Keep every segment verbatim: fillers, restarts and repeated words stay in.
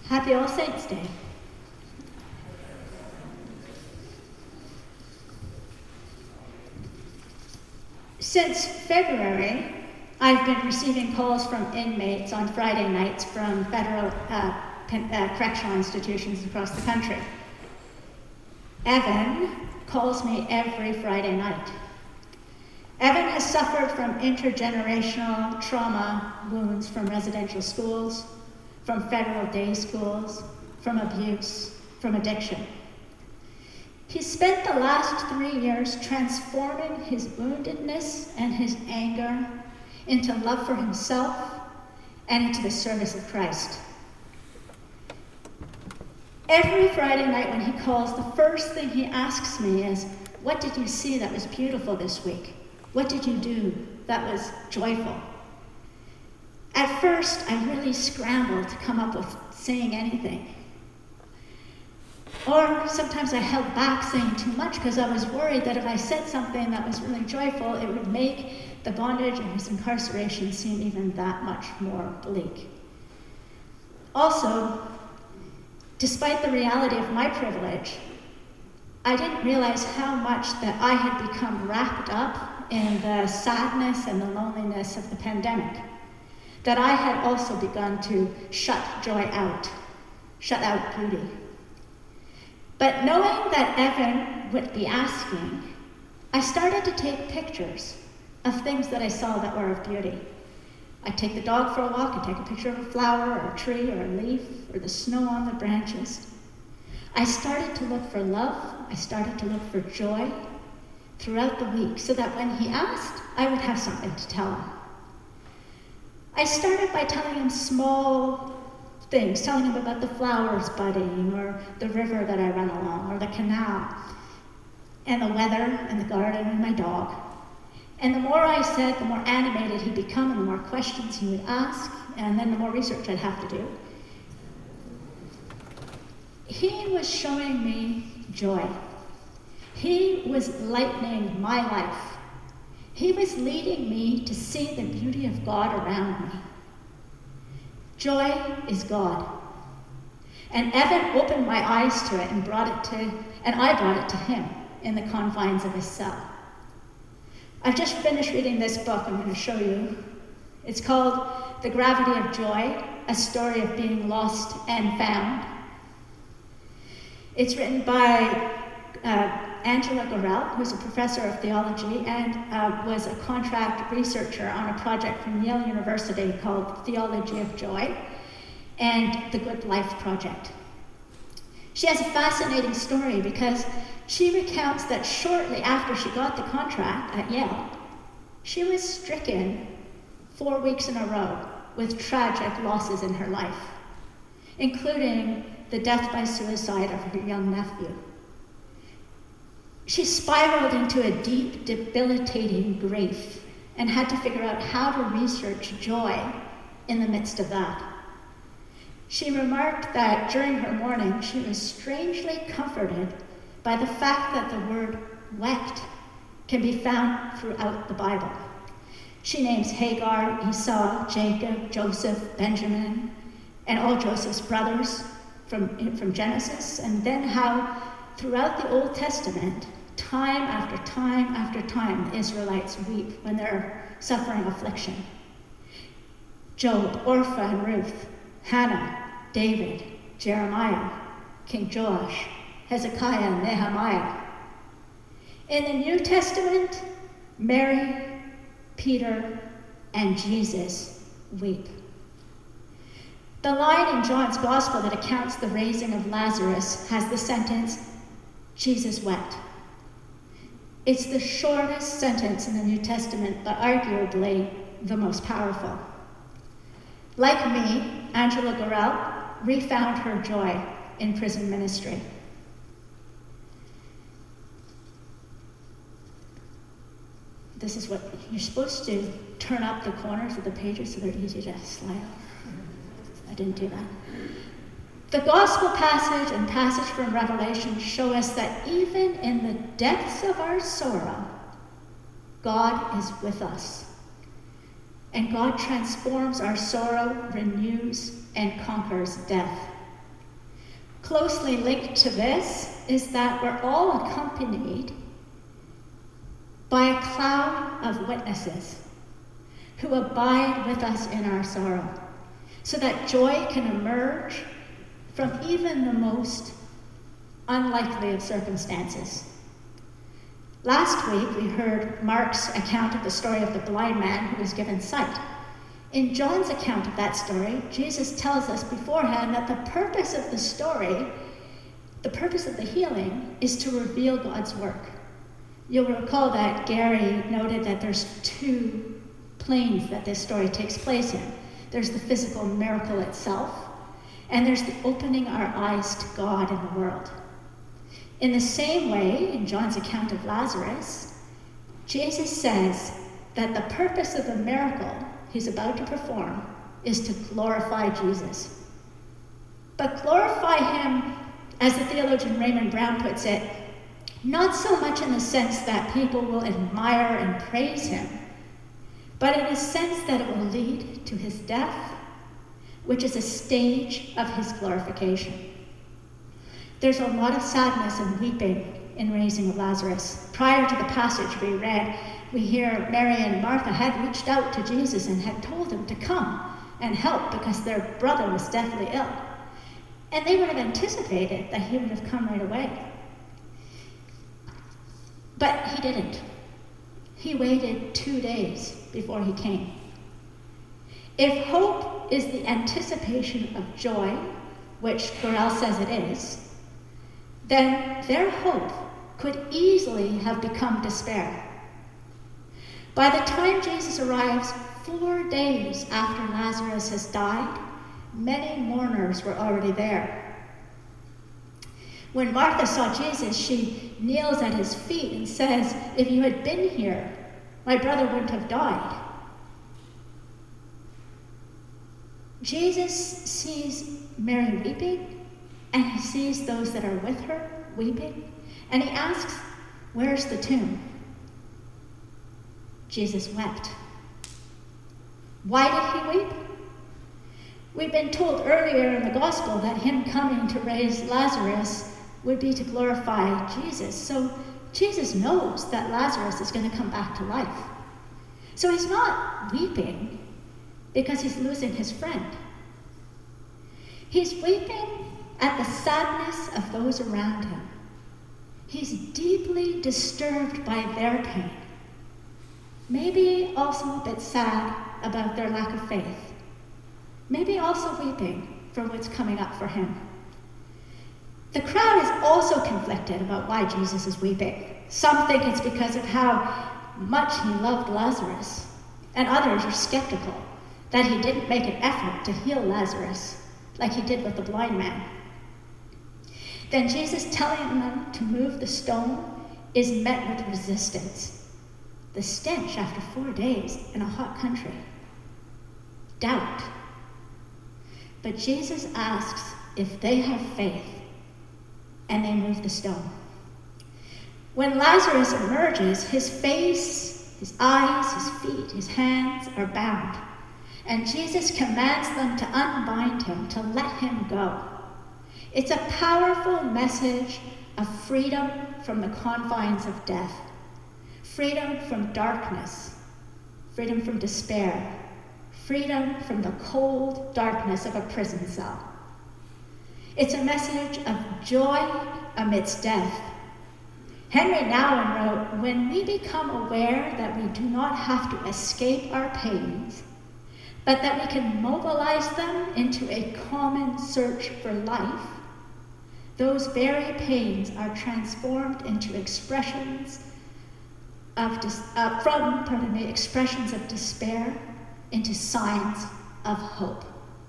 Happy All Saints' Day. Since February, I've been receiving calls from inmates on Friday nights from federal uh, pen, uh, correctional institutions across the country. Evan calls me every Friday night. Evan has suffered from intergenerational trauma wounds from residential schools, from federal day schools, from abuse, from addiction. He spent the last three years transforming his woundedness and his anger into love for himself and into the service of Christ. Every Friday night when he calls, the first thing he asks me is, "What did you see that was beautiful this week? What did you do that was joyful?" At first, I really scrambled to come up with saying anything. Or sometimes I held back saying too much because I was worried that if I said something that was really joyful, it would make the bondage and his incarceration seem even that much more bleak. Also, despite the reality of my privilege, I didn't realize how much that I had become wrapped up in the sadness and the loneliness of the pandemic, that I had also begun to shut joy out, shut out beauty. But knowing that Evan would be asking, I started to take pictures of things that I saw that were of beauty. I'd take the dog for a walk and take a picture of a flower or a tree or a leaf or the snow on the branches. I started to look for love. I started to look for joy throughout the week so that when he asked, I would have something to tell him. I started by telling him small things, telling him about the flowers budding or the river that I run along or the canal and the weather and the garden and my dog. And the more I said, the more animated he'd become and the more questions he would ask, and then the more research I'd have to do. He was showing me joy. He was lightening my life. He was leading me to see the beauty of God around me. Joy is God. And Evan opened my eyes to it and brought it to, and I brought it to him in the confines of his cell. I've just finished reading this book I'm going to show you. It's called The Gravity of Joy, a story of being lost and found. It's written by uh, Angela Gorel, who's a professor of theology and uh, was a contract researcher on a project from Yale University called Theology of Joy and the Good Life Project. She has a fascinating story because she recounts that shortly after she got the contract at Yale, she was stricken four weeks in a row with tragic losses in her life, including the death by suicide of her young nephew. She spiraled into a deep, debilitating grief and had to figure out how to research joy in the midst of that. She remarked that during her mourning, she was strangely comforted by the fact that the word wept can be found throughout the Bible. She names Hagar, Esau, Jacob, Joseph, Benjamin, and all Joseph's brothers from, from Genesis, and then how throughout the Old Testament, time after time after time, the Israelites weep when they're suffering affliction. Job, Orpah and Ruth, Hannah, David, Jeremiah, King Joash, Hezekiah and Nehemiah. In the New Testament, Mary, Peter, and Jesus weep. The line in John's Gospel that accounts the raising of Lazarus has the sentence, Jesus wept. It's the shortest sentence in the New Testament, but arguably the most powerful. Like me, Angela Gorel refound her joy in prison ministry. This is what you're supposed to turn up the corners of the pages so they're easy to slide off. I didn't do that. The gospel passage and passage from Revelation show us that even in the depths of our sorrow, God is with us. And God transforms our sorrow, renews, and conquers death Closely linked to this is that we're all accompanied by a cloud of witnesses who abide with us in our sorrow, so that joy can emerge from even the most unlikely of circumstances. Last week, we heard Mark's account of the story of the blind man who was given sight. In John's account of that story, Jesus tells us beforehand that the purpose of the story, the purpose of the healing, is to reveal God's work. You'll recall that Gary noted that there's two planes that this story takes place in. There's the physical miracle itself, and there's the opening our eyes to God and the world. In the same way, in John's account of Lazarus, Jesus says that the purpose of the miracle he's about to perform is to glorify Jesus. But glorify him, as the theologian Raymond Brown puts it, not so much in the sense that people will admire and praise him, but in a sense that it will lead to his death, which is a stage of his glorification. There's a lot of sadness and weeping in raising of Lazarus. Prior to the passage we read, we hear Mary and Martha had reached out to Jesus and had told him to come and help because their brother was deathly ill. And they would have anticipated that he would have come right away. But he didn't. He waited two days before he came. If hope is the anticipation of joy, which Gorel says it is, then their hope could easily have become despair. By the time Jesus arrives, four days after Lazarus has died, many mourners were already there. When Martha saw Jesus, she kneels at his feet and says, "If you had been here, my brother wouldn't have died." Jesus sees Mary weeping, and he sees those that are with her weeping, and he asks, "Where's the tomb?" Jesus wept. Why did he weep? We've been told earlier in the gospel that him coming to raise Lazarus would be to glorify Jesus. So Jesus knows that Lazarus is going to come back to life. So he's not weeping because he's losing his friend. He's weeping at the sadness of those around him. He's deeply disturbed by their pain. Maybe also a bit sad about their lack of faith. Maybe also weeping for what's coming up for him. The crowd is also conflicted about why Jesus is weeping. Some think it's because of how much he loved Lazarus, and others are skeptical that he didn't make an effort to heal Lazarus like he did with the blind man. Then Jesus telling them to move the stone is met with resistance. The stench after four days in a hot country. Doubt. But Jesus asks if they have faith, and they move the stone. When Lazarus emerges, his face, his eyes, his feet, his hands are bound, and Jesus commands them to unbind him, to let him go. It's a powerful message of freedom from the confines of death, freedom from darkness, freedom from despair, freedom from the cold darkness of a prison cell. It's a message of joy amidst death. Henry Nouwen wrote, "When we become aware that we do not have to escape our pains, but that we can mobilize them into a common search for life, those very pains are transformed into expressions of dis- uh, from pardon me, expressions of despair into signs of hope."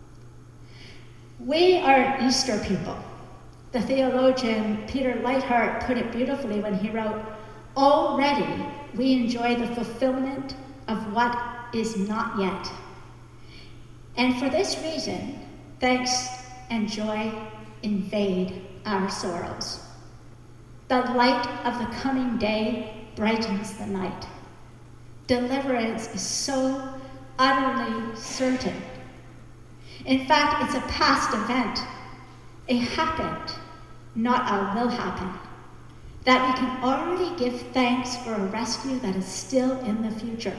We are an Easter people. The theologian Peter Leithart put it beautifully when he wrote, "Already we enjoy the fulfillment of what is not yet. And for this reason, thanks and joy invade our sorrows. The light of the coming day brightens the night. Deliverance is so utterly certain. In fact, it's a past event. a happened, not a will happen, that we can already give thanks for a rescue that is still in the future.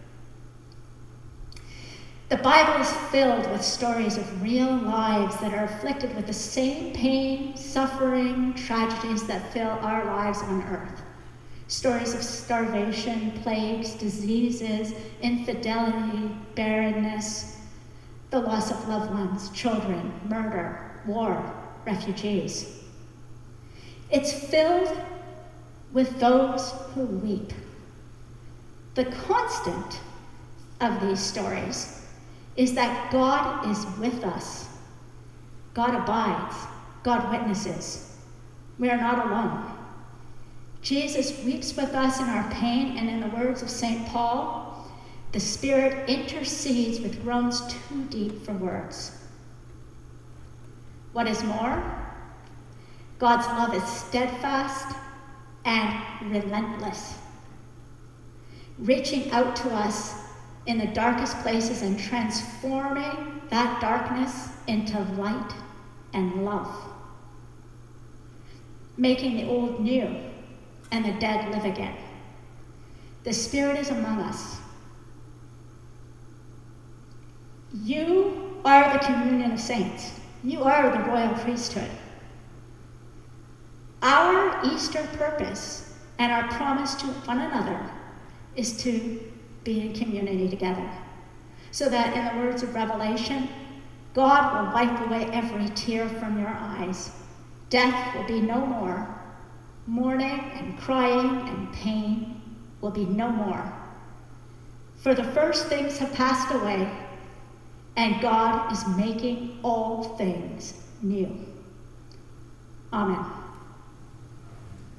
The Bible is filled with stories of real lives that are afflicted with the same pain, suffering, tragedies that fill our lives on earth. Stories of starvation, plagues, diseases, infidelity, barrenness, the loss of loved ones, children, murder, war, refugees. It's filled with those who weep. The constant of these stories is that God is with us. God abides. God witnesses. We are not alone. Jesus weeps with us in our pain, and in the words of Saint Paul, the Spirit intercedes with groans too deep for words. What is more, God's love is steadfast and relentless, reaching out to us in the darkest places and transforming that darkness into light and love, making the old new and the dead live again. The Spirit is among us. You are the communion of saints. You are the royal priesthood. Our Easter purpose and our promise to one another is to be in community together, so that in the words of Revelation, God will wipe away every tear from your eyes. Death will be no more. Mourning and crying and pain will be no more. For the first things have passed away, and God is making all things new. Amen.